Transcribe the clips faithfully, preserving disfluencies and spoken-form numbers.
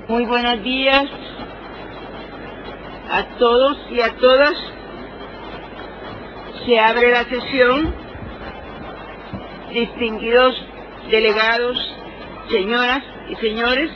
Muy buenos días a todos y a todas. Se abre la sesión. Distinguidos delegados, señoras y señores,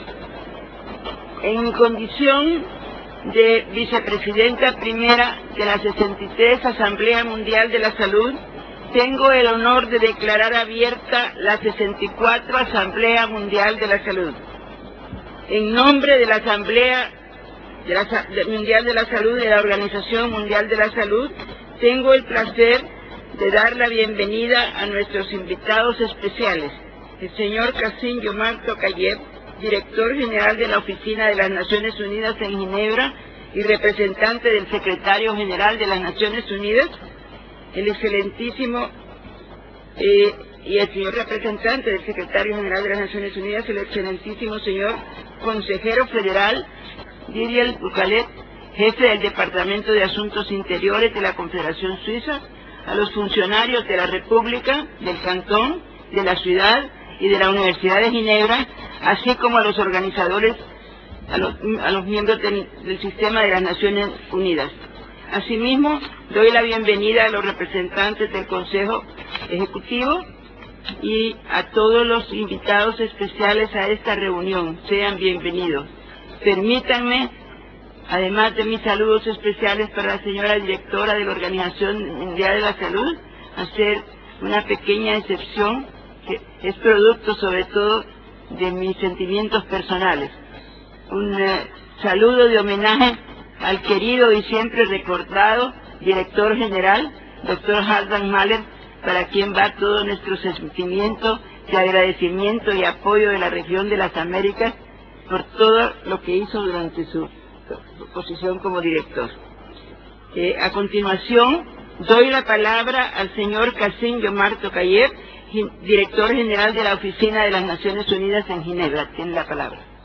en mi condición de vicepresidenta primera de la sesenta y tres Asamblea Mundial de la Salud, tengo el honor de declarar abierta la sesenta y cuatro Asamblea Mundial de la Salud. En nombre de la Asamblea de la, de, Mundial de la Salud, de la Organización Mundial de la Salud, tengo el placer de dar la bienvenida a nuestros invitados especiales, el señor Kassim Jomart Tokayev, director general de la Oficina de las Naciones Unidas en Ginebra y representante del secretario general de las Naciones Unidas, el excelentísimo eh, y el señor representante del secretario general de las Naciones Unidas, el excelentísimo señor consejero federal Didier Bucalet, jefe del Departamento de Asuntos Interiores de la Confederación Suiza, a los funcionarios de la República, del Cantón, de la Ciudad y de la Universidad de Ginebra, así como a los organizadores, a los, a los miembros del, del Sistema de las Naciones Unidas. Asimismo, doy la bienvenida a los representantes del Consejo Ejecutivo y a todos los invitados especiales a esta reunión. Sean bienvenidos. Permítanme, además de mis saludos especiales para la señora directora de la Organización Mundial de la Salud, hacer una pequeña excepción que es producto sobre todo de mis sentimientos personales. Un eh, saludo de homenaje al querido y siempre recordado director general, doctor Haldan Mahler, para quien va todo nuestro sentimiento de agradecimiento y apoyo de la región de las Américas por todo lo que hizo durante su posición como director. Eh, a continuación, doy la palabra al señor Kassim Jomart Tokayev, director general de la Oficina de las Naciones Unidas en Ginebra. Tiene la palabra.